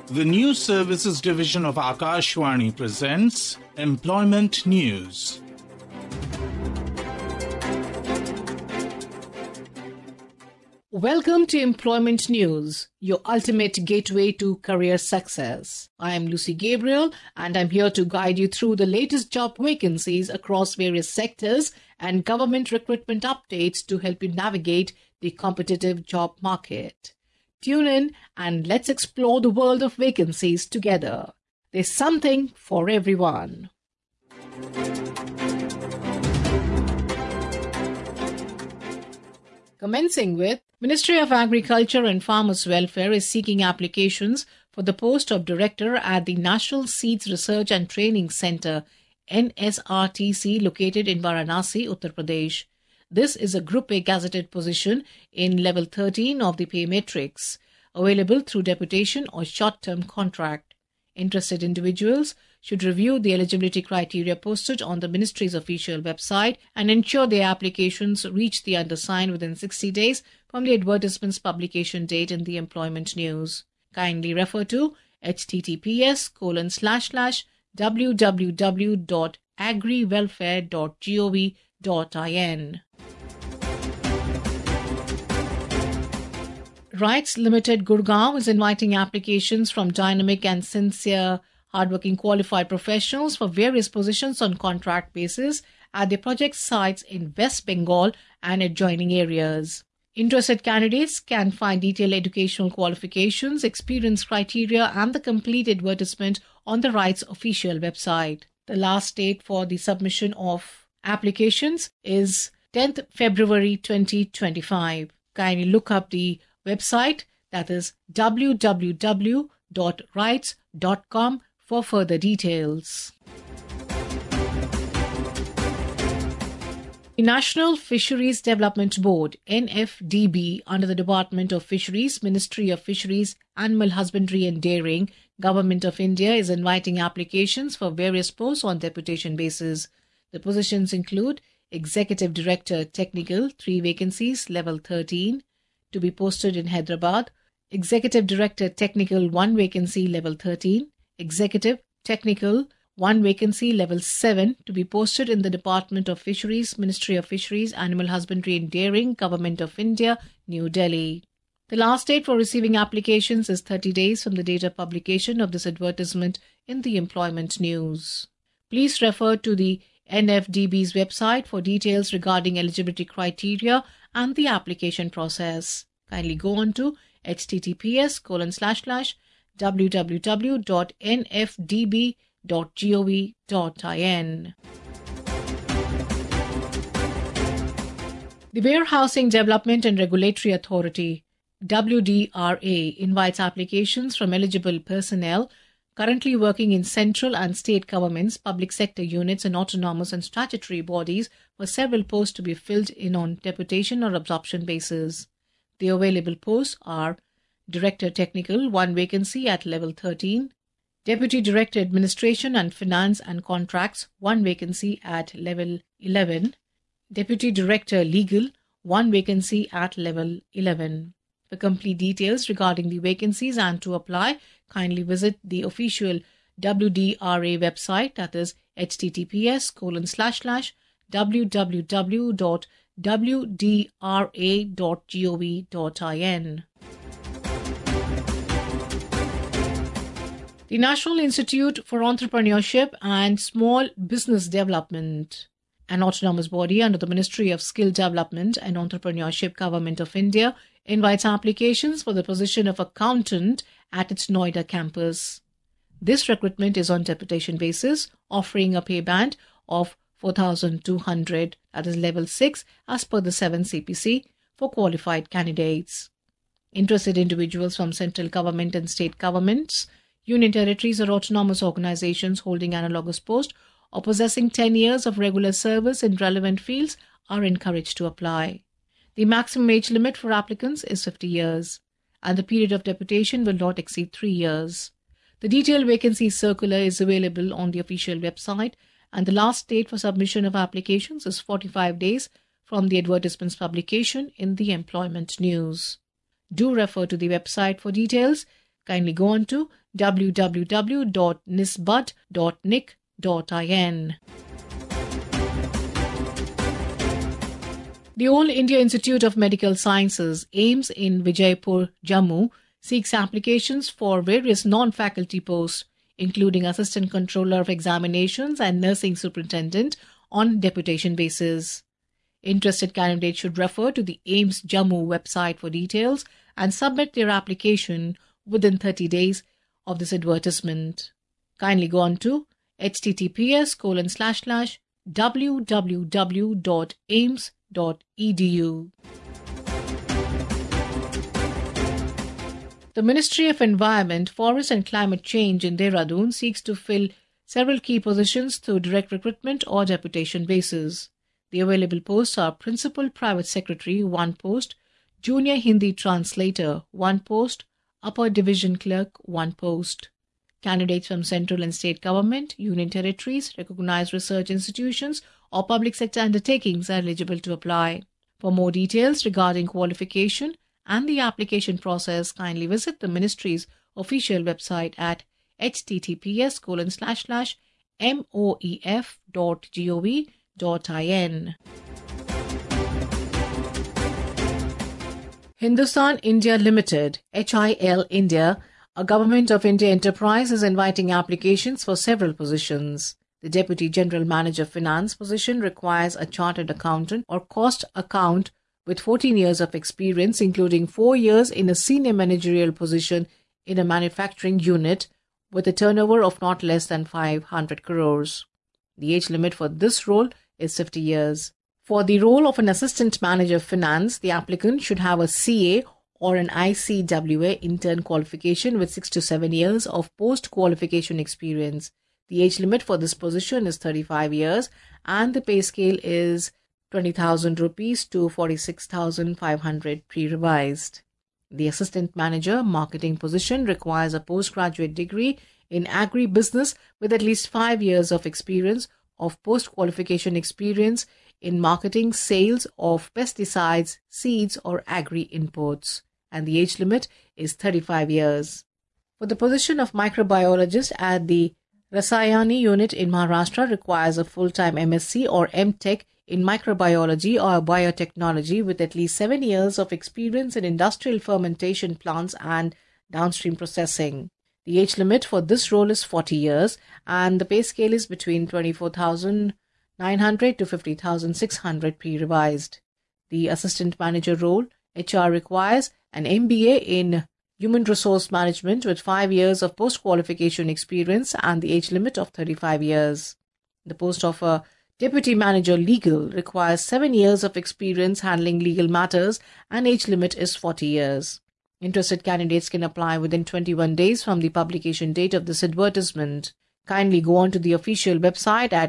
The News Services Division of Akashvani presents Employment News. Welcome to Employment News, your ultimate gateway to career success. I am Lucy Gabriel and I'm here to guide you through the latest job vacancies across various sectors and government recruitment updates to help you navigate the competitive job market. Tune in and let's explore the world of vacancies together. There's something for everyone. Commencing with, Ministry of Agriculture and Farmers Welfare is seeking applications for the post of Director at the National Seeds Research and Training Centre, NSRTC, located in Varanasi, Uttar Pradesh. This is a Group A gazetted position in level 13 of the pay matrix, available through deputation or short-term contract. Interested individuals should review the eligibility criteria posted on the Ministry's official website and ensure their applications reach the undersigned within 60 days from the advertisement's publication date in the Employment News. Kindly refer to https://www.agrywelfare.gov.in. Rights Limited Gurgaon is inviting applications from dynamic and sincere, hardworking qualified professionals for various positions on contract basis at their project sites in West Bengal and adjoining areas. Interested candidates can find detailed educational qualifications, experience criteria and the complete advertisement on the Rights official website. The last date for the submission of applications is 10th February 2025. Kindly look up the website, that is www.rights.com, for further details. The National Fisheries Development Board, NFDB, under the Department of Fisheries, Ministry of Fisheries, Animal Husbandry and Dairying, Government of India, is inviting applications for various posts on deputation basis. The positions include Executive Director Technical, 3 vacancies, level 13, to be posted in Hyderabad; Executive Director Technical, 1 vacancy, level 13; Executive Technical, 1 vacancy, level 7, to be posted in the Department of Fisheries, Ministry of Fisheries, Animal Husbandry and Dairying, Government of India, New Delhi. The last date for receiving applications is 30 days from the date of publication of this advertisement in the Employment News. Please refer to the NFDB's website for details regarding eligibility criteria and the application process. Kindly go on to https://www.nfdb.gov.in. The Warehousing Development and Regulatory Authority, WDRA, invites applications from eligible personnel currently working in central and state governments, public sector units and autonomous and statutory bodies for several posts to be filled in on deputation or absorption basis. The available posts are Director Technical, 1 vacancy at level 13, Deputy Director Administration and Finance and Contracts, 1 vacancy at level 11, Deputy Director Legal, 1 vacancy at level 11. For complete details regarding the vacancies and to apply, kindly visit the official WDRA website, that is https://www.wdra.gov.in. The National Institute for Entrepreneurship and Small Business Development, an autonomous body under the Ministry of Skill Development and Entrepreneurship, Government of India, invites applications for the position of accountant at its Noida campus. This recruitment is on deputation basis, offering a pay band of 4,200, that is level 6, as per the 7 CPC, for qualified candidates. Interested individuals from central government and state governments, union territories or autonomous organizations holding analogous post or possessing 10 years of regular service in relevant fields are encouraged to apply. The maximum age limit for applicants is 50 years, and the period of deputation will not exceed 3 years. The detailed vacancy circular is available on the official website, and the last date for submission of applications is 45 days from the advertisement's publication in the Employment News. Do refer to the website for details. Kindly go on to www.nisbud.nic.in. The All India Institute of Medical Sciences, AIIMS in Vijaypur, Jammu, seeks applications for various non-faculty posts, including Assistant Controller of Examinations and Nursing Superintendent on deputation basis. Interested candidates should refer to the AIIMS Jammu website for details and submit their application within 30 days of this advertisement. Kindly go on to https://www.aims.edu. The Ministry of Environment, Forest and Climate Change in Dehradun seeks to fill several key positions through direct recruitment or deputation basis. The available posts are Principal Private Secretary, 1 post, Junior Hindi Translator, 1 post, Upper Division Clerk, 1 post. Candidates from central and state government, union territories, recognized research institutions or public sector undertakings are eligible to apply. For more details regarding qualification and the application process, kindly visit the Ministry's official website at https://moef.gov.in. Hindustan India Limited, HIL India, a Government of India enterprise, is inviting applications for several positions. The Deputy General Manager Finance position requires a chartered accountant or cost account with 14 years of experience, including 4 years in a senior managerial position in a manufacturing unit with a turnover of not less than 500 crores. The age limit for this role is 50 years. For the role of an Assistant Manager Finance, the applicant should have a CA or an ICWA intern qualification with 6 to 7 years of post-qualification experience. The age limit for this position is 35 years and the pay scale is 20,000 rupees to 46,500 pre-revised. The Assistant Manager Marketing position requires a postgraduate degree in agri-business with at least 5 years of experience of post-qualification experience in marketing sales of pesticides, seeds or agri-inputs, and the age limit is 35 years. For the position of microbiologist at the Rasayani unit in Maharashtra requires a full-time MSc or MTech in microbiology or biotechnology with at least 7 years of experience in industrial fermentation plants and downstream processing. The age limit for this role is 40 years and the pay scale is between 24,900 to 50,600 pre-revised. The Assistant Manager role, HR, requires an MBA in Human Resource Management with 5 years of post-qualification experience and the age limit of 35 years. The post of a Deputy Manager Legal requires 7 years of experience handling legal matters and age limit is 40 years. Interested candidates can apply within 21 days from the publication date of this advertisement. Kindly go on to the official website at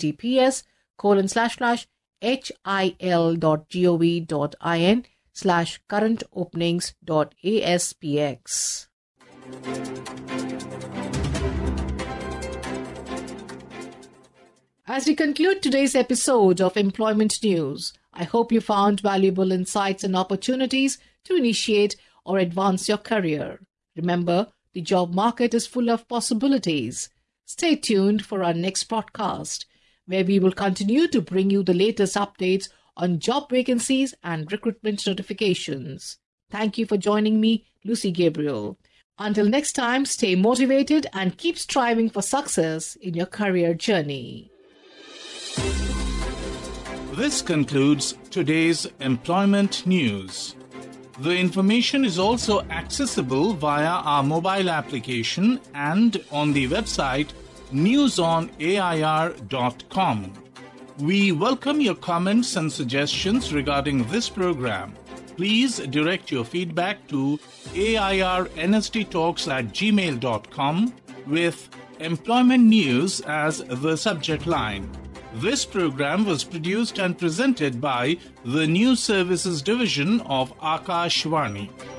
https://hil.gov.in/currentopenings.aspx. As we conclude today's episode of Employment News, I hope you found valuable insights and opportunities to initiate or advance your career. Remember, the job market is full of possibilities. Stay tuned for our next podcast, where we will continue to bring you the latest updates on job vacancies and recruitment notifications. Thank you for joining me, Lucy Gabriel. Until next time, stay motivated and keep striving for success in your career journey. This concludes today's Employment News. The information is also accessible via our mobile application and on the website newsonair.com. We welcome your comments and suggestions regarding this program. Please direct your feedback to airnsttalks@gmail.com with Employment News as the subject line. This program was produced and presented by the News Services Division of Akashvani.